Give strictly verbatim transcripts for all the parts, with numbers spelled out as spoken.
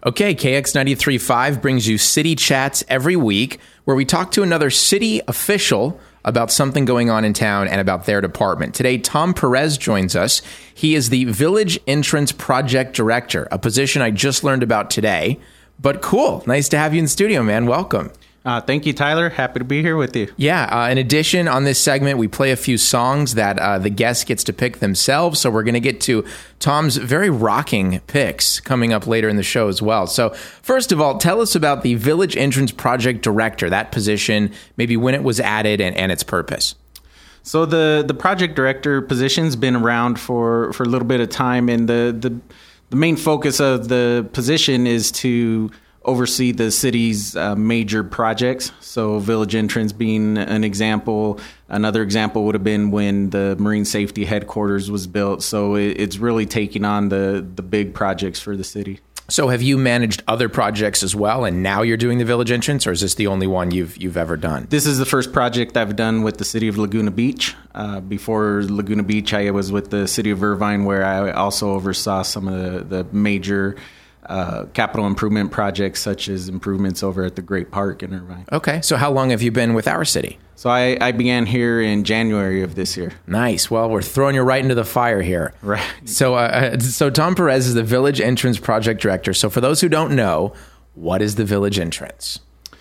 Okay, K X ninety-three point five brings you City Chats every week, where we talk to another city official about something going on in town and about their department. Today, Tom Perez joins us. He is the Village Entrance Project Director, a position I just learned about today. But cool. Nice to have you in the studio, man. Welcome. Uh, thank you, Tyler. Happy to be here with you. Yeah. Uh, in addition, on this segment, we play a few songs that uh, the guest gets to pick themselves. So we're going to get to Tom's very rocking picks coming up later in the show as well. So first of all, tell us about the Village Entrance Project Director, that position, maybe when it was added and, and its purpose. So the, the project director position's been around for, for a little bit of time, and the, the the main focus of the position is to oversee the city's uh, major projects. So Village Entrance being an example. Another example would have been when the Marine Safety Headquarters was built. So it, it's really taking on the, the big projects for the city. So have you managed other projects as well, and now you're doing the Village Entrance, or is this the only one you've you've ever done? This is the first project I've done with the city of Laguna Beach. Uh, before Laguna Beach, I was with the city of Irvine, where I also oversaw some of the, the major Uh, capital improvement projects, such as improvements over at the Great Park in Irvine. Okay, so how long have you been with our city? So I, I began here in January of this year. Nice. Well, we're throwing you right into the fire here. Right. So, uh, so Tom Perez is the Village Entrance Project Director. So for those who don't know, what is the Village Entrance?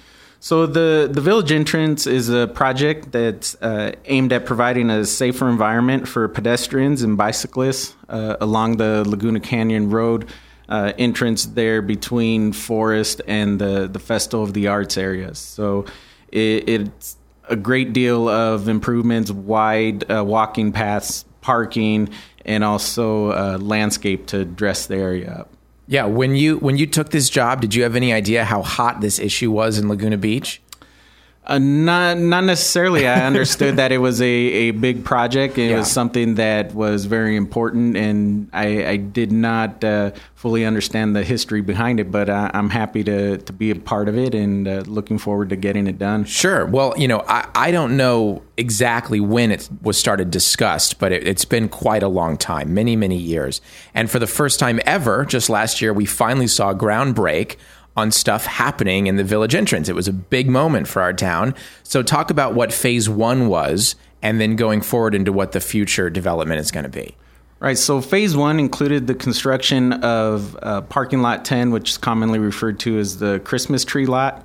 So the, the Village Entrance is a project that's uh, aimed at providing a safer environment for pedestrians and bicyclists uh, along the Laguna Canyon Road Uh, entrance there between Forest and the, the Festival of the Arts areas. So it, it's a great deal of improvements, wide uh, walking paths, parking, and also uh, landscape to dress the area up. Yeah, when you when you took this job, did you have any idea how hot this issue was in Laguna Beach? Uh, not not necessarily. I understood that it was a, a big project. It yeah. was something that was very important, and I, I did not uh, fully understand the history behind it, but I, I'm happy to, to be a part of it and uh, looking forward to getting it done. Sure. Well, you know, I, I don't know exactly when it was started discussed, but it, it's been quite a long time, many, many years. And for the first time ever, just last year, we finally saw ground break on stuff happening in the Village Entrance. It was a big moment for our town. So talk about what phase one was, and then going forward into what the future development is going to be. Right. So phase one included the construction of uh, parking lot ten, which is commonly referred to as the Christmas tree lot.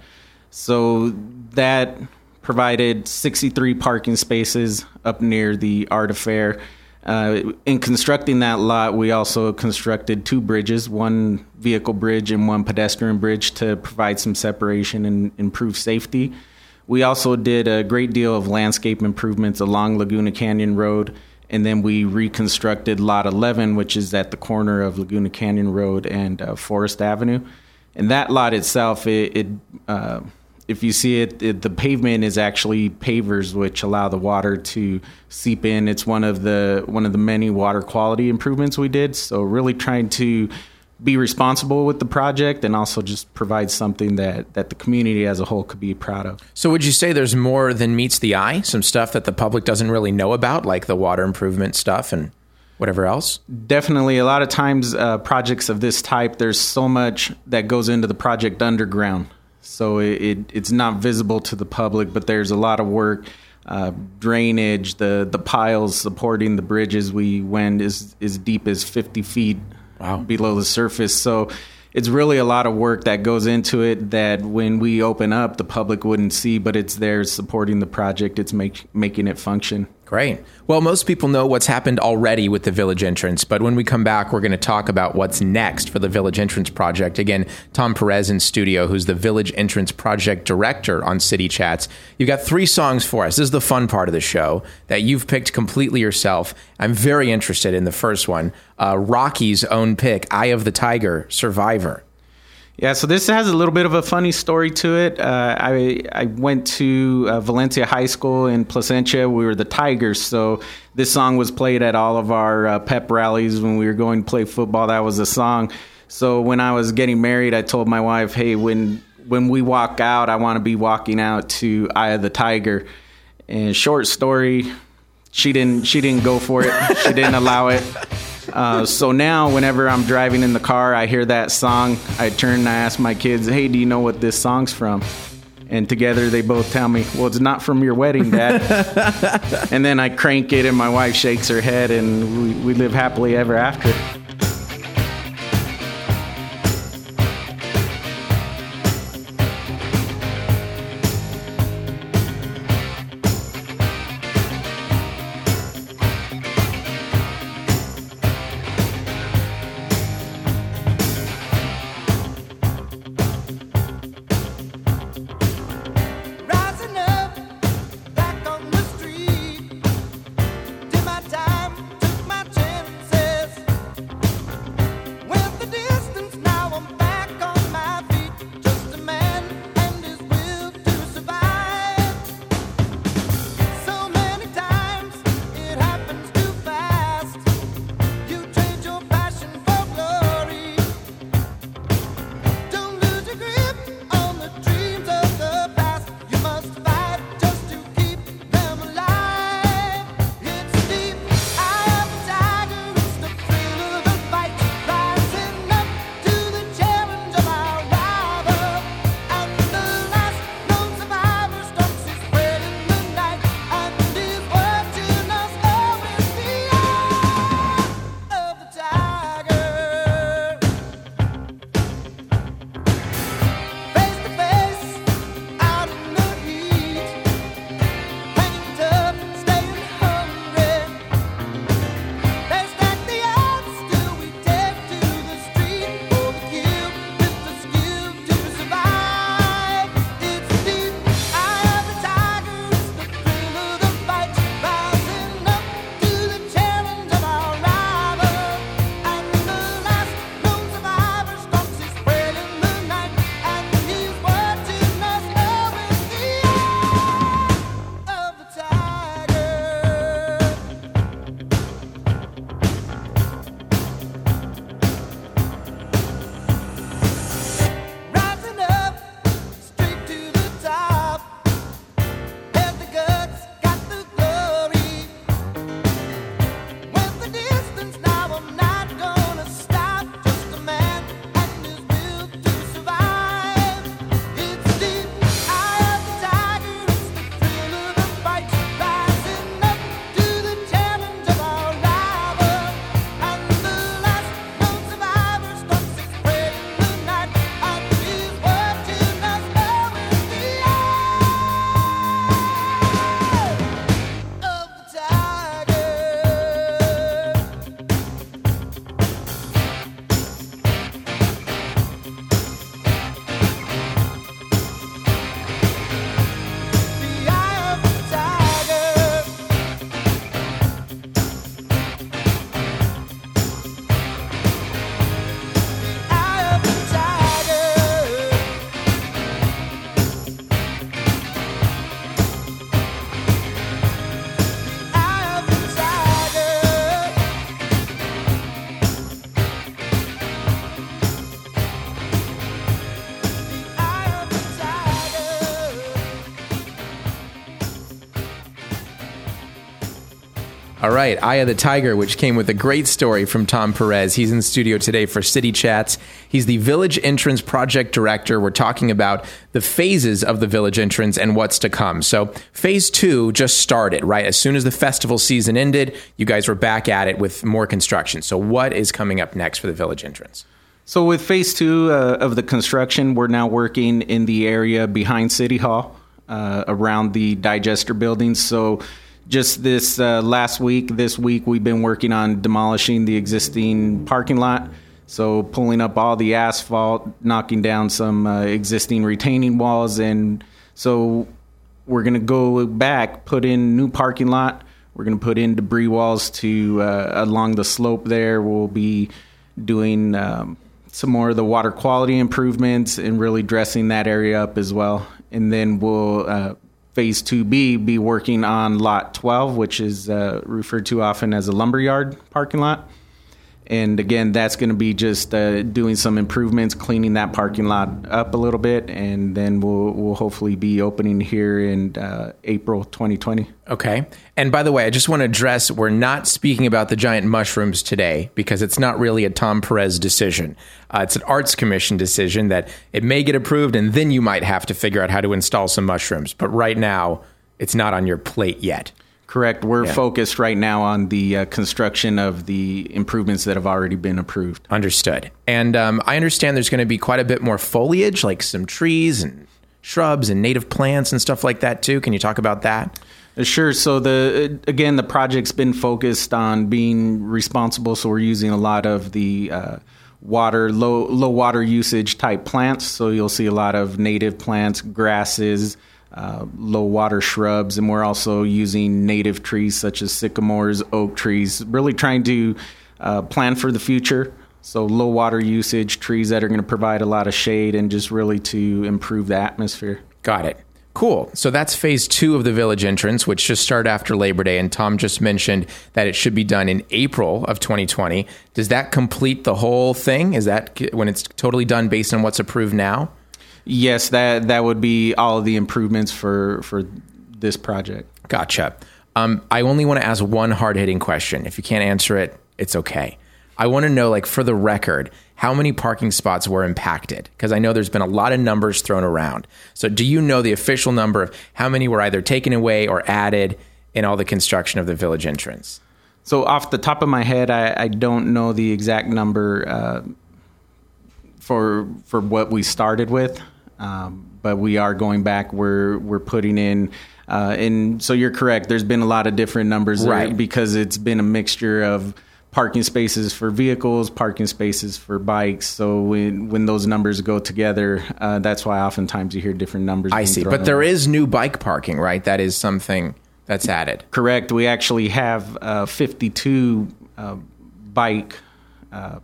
So that provided sixty-three parking spaces up near the Art Affair. Uh, in constructing that lot, we also constructed two bridges, one vehicle bridge and one pedestrian bridge, to provide some separation and improve safety. We also did a great deal of landscape improvements along Laguna Canyon Road, and then we reconstructed Lot eleven, which is at the corner of Laguna Canyon Road and uh, Forest Avenue. And that lot itself, it, it uh, if you see it, it, the pavement is actually pavers, which allow the water to seep in. It's one of the one of the many water quality improvements we did. So really trying to be responsible with the project and also just provide something that, that the community as a whole could be proud of. So would you say there's more than meets the eye? Some stuff that the public doesn't really know about, like the water improvement stuff and whatever else? Definitely. A lot of times uh, projects of this type, there's so much that goes into the project underground. So it, it it's not visible to the public, but there's a lot of work, uh, drainage, the the piles supporting the bridges. We went as, as deep as fifty feet wow. below the surface. So it's really a lot of work that goes into it that when we open up, the public wouldn't see, but it's there supporting the project. It's make, making it function. Great. Well, most people know what's happened already with the Village Entrance, but when we come back, we're going to talk about what's next for the Village Entrance Project. Again, Tom Perez in studio, who's the Village Entrance Project Director on City Chats. You've got three songs for us. This is the fun part of the show that you've picked completely yourself. I'm very interested in the first one, uh, Rocky's own pick, Eye of the Tiger, Survivor. Yeah, so this has a little bit of a funny story to it. Uh, I I went to uh, Valencia High School in Placentia. We were the Tigers, so this song was played at all of our uh, pep rallies when we were going to play football. That was the song. So when I was getting married, I told my wife, hey, when when we walk out, I want to be walking out to Eye of the Tiger. And short story, she didn't she didn't go for it. She didn't allow it. Uh, so now, whenever I'm driving in the car, I hear that song, I turn and I ask my kids, hey, do you know what this song's from? And together they both tell me, well, it's not from your wedding, Dad. And then I crank it and my wife shakes her head and we, we live happily ever after. All right, Eye of the Tiger, which came with a great story from Tom Perez. He's in the studio today for City Chats. He's the Village Entrance Project Director. We're talking about the phases of the Village Entrance and what's to come. So phase two just started, right? As soon as the festival season ended, you guys were back at it with more construction. So what is coming up next for the Village Entrance? So with phase two uh, of the construction, we're now working in the area behind City Hall, uh, around the digester buildings. So just this uh, last week, this week, we've been working on demolishing the existing parking lot. So pulling up all the asphalt, knocking down some uh, existing retaining walls. And so we're going to go back, put in new parking lot. We're going to put in debris walls to uh, along the slope there. We'll be doing um, some more of the water quality improvements and really dressing that area up as well. And then we'll, uh, phase two B, be working on lot twelve, which is uh, referred to often as a lumberyard parking lot. And again, that's going to be just uh, doing some improvements, cleaning that parking lot up a little bit, and then we'll we'll hopefully be opening here in uh, April twenty twenty. Okay. And by the way, I just want to address, we're not speaking about the giant mushrooms today because it's not really a Tom Perez decision. Uh, it's an Arts Commission decision that it may get approved, and then you might have to figure out how to install some mushrooms. But right now, it's not on your plate yet. Correct. We're Yeah. focused right now on the uh, construction of the improvements that have already been approved. Understood. And um, I understand there's going to be quite a bit more foliage, like some trees and shrubs and native plants and stuff like that too. Can you talk about that? Uh, Sure. So the again, the project's been focused on being responsible. So we're using a lot of the uh, water, low low water usage type plants. So you'll see a lot of native plants, grasses, uh, low water shrubs, and we're also using native trees such as sycamores, oak trees. Really trying to uh, plan for the future. So low water usage, trees that are going to provide a lot of shade, and just really to improve the atmosphere. Got it. Cool. So that's phase two of the village entrance, which just started after Labor Day. And Tom just mentioned that it should be done in April of twenty twenty. Does that complete the whole thing? Is that when it's totally done based on what's approved now? Yes, that that would be all of the improvements for for this project. Gotcha. Um, I only want to ask one hard-hitting question. If you can't answer it, it's okay. I want to know, like, for the record, how many parking spots were impacted? Because I know there's been a lot of numbers thrown around. So do you know the official number of how many were either taken away or added in all the construction of the village entrance? So off the top of my head, I, I don't know the exact number uh, for for what we started with, um, but we are going back. We're we're putting in, uh, and so you're correct. There's been a lot of different numbers there, Right. because it's been a mixture of parking spaces for vehicles, parking spaces for bikes. So when when those numbers go together, uh, that's why oftentimes you hear different numbers. I being see. thrown But there around. is new bike parking, right? That is something that's added. Correct. We actually have uh, fifty-two uh, bike uh,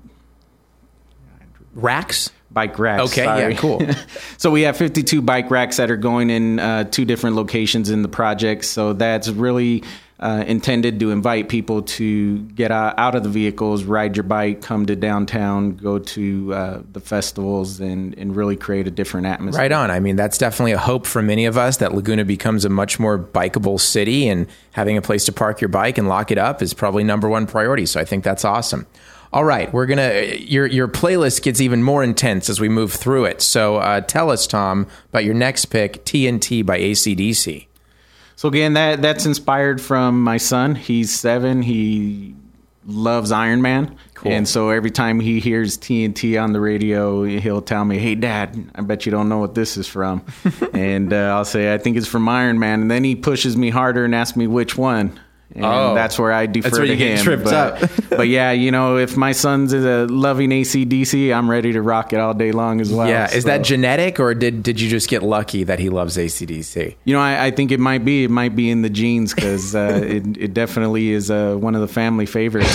Racks? bike racks. Okay, sorry. yeah, cool. So we have fifty-two bike racks that are going in uh, two different locations in the project. So that's really uh, intended to invite people to get out, out of the vehicles, ride your bike, come to downtown, go to uh, the festivals, and, and really create a different atmosphere. Right on. I mean, that's definitely a hope for many of us that Laguna becomes a much more bikeable city, and having a place to park your bike and lock it up is probably number one priority. So I think that's awesome. All right, we're gonna your your playlist gets even more intense as we move through it. So uh, tell us, Tom, about your next pick, T N T by A C D C. So again, that that's inspired from my son. He's seven. He loves Iron Man. Cool. And so every time he hears T N T on the radio, he'll tell me, "Hey, Dad, I bet you don't know what this is from." And uh, I'll say, "I think it's from Iron Man." And then he pushes me harder and asks me which one. And Oh. that's where I defer That's where to you get him. tripped but, up. but yeah, you know, if my son's is a loving A C D C, I'm ready to rock it all day long as well. Yeah, is So, that genetic, or did did you just get lucky that he loves A C D C? You know, I, I think it might be. It might be in the genes, because uh, it, it definitely is uh, one of the family favorites.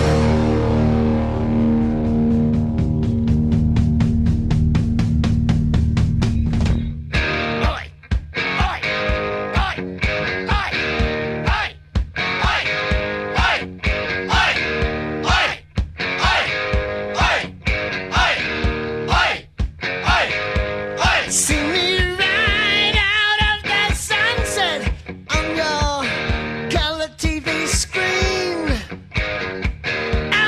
See me right out of the sunset on your color T V screen.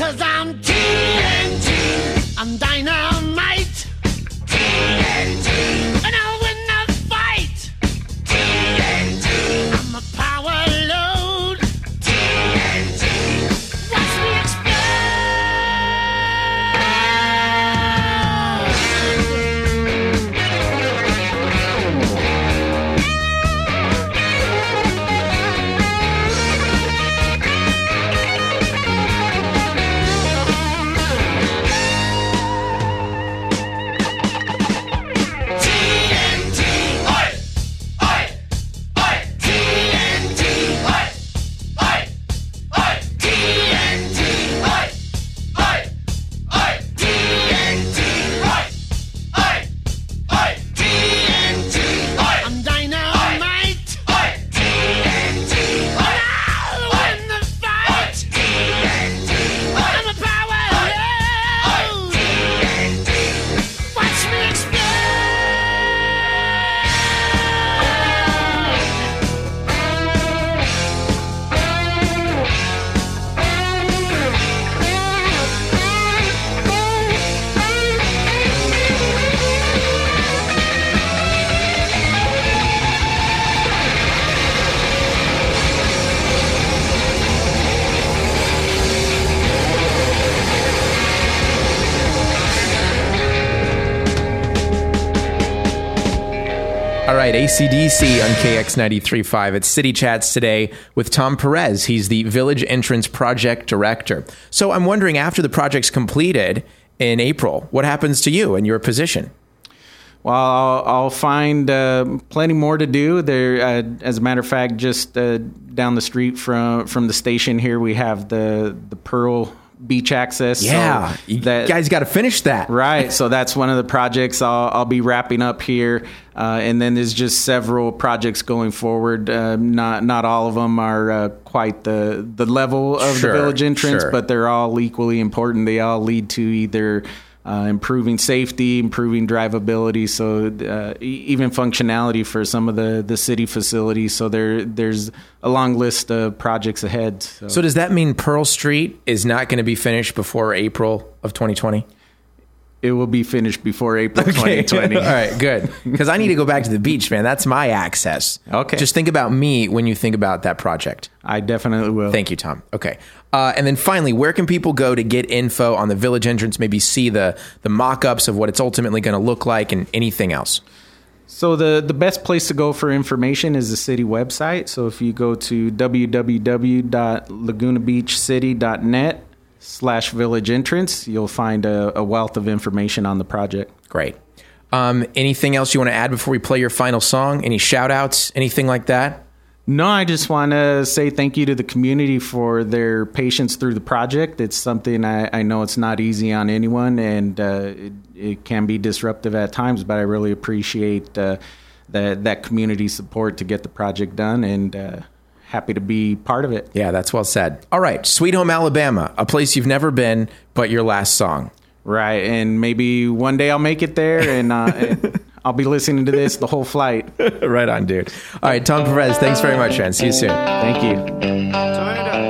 Cause I'm T N T. I'm dynamite. T N T. And I'll win the fight. T N T. I'm a power load. T N T. Watch me explode. All right, A C D C on K X ninety-three point five. It's City Chats today with Tom Perez. He's the Village Entrance Project Director. So I'm wondering, after the project's completed in April, what happens to you and your position? Well, I'll, I'll find uh, plenty more to do. There, uh, as a matter of fact, just uh, down the street from from the station here, we have the the Pearl Beach access. Yeah, so you that, guys got to finish that. Right, so that's one of the projects I'll, I'll be wrapping up here. Uh, and then there's just several projects going forward. Uh, not not all of them are uh, quite the, the level of Sure, the Village Entrance, sure. but they're all equally important. They all lead to either uh, improving safety, improving drivability, so uh, e- even functionality for some of the, the city facilities. So there there's a long list of projects ahead. So, So does that mean Pearl Street is not going to be finished before April of twenty twenty? it will be finished before April twenty twenty. All right, good. Because I need to go back to the beach, man. That's my access. Okay. Just think about me when you think about that project. I definitely will. Thank you, Tom. Okay. Uh, and then finally, where can people go to get info on the Village Entrance, maybe see the, the mock-ups of what it's ultimately going to look like and anything else? So the, the best place to go for information is the city website. So if you go to w w w dot laguna beach city dot net slash village entrance, you'll find a, a wealth of information on the project. Great. Um, anything else you want to add before we play your final song? Any shout-outs? Anything like that? No, I just want to say thank you to the community for their patience through the project. It's something I, I know it's not easy on anyone, and uh, it, it can be disruptive at times, but I really appreciate uh, that, that community support to get the project done, and uh, happy to be part of it. Yeah, that's well said. All right, Sweet Home Alabama, a place you've never been, but your last song. Right, and maybe one day I'll make it there, and uh, and I'll be listening to this the whole flight. Right on, dude. All right, Tom Perez, thanks very much, man. See you soon. Thank you. Turn it up.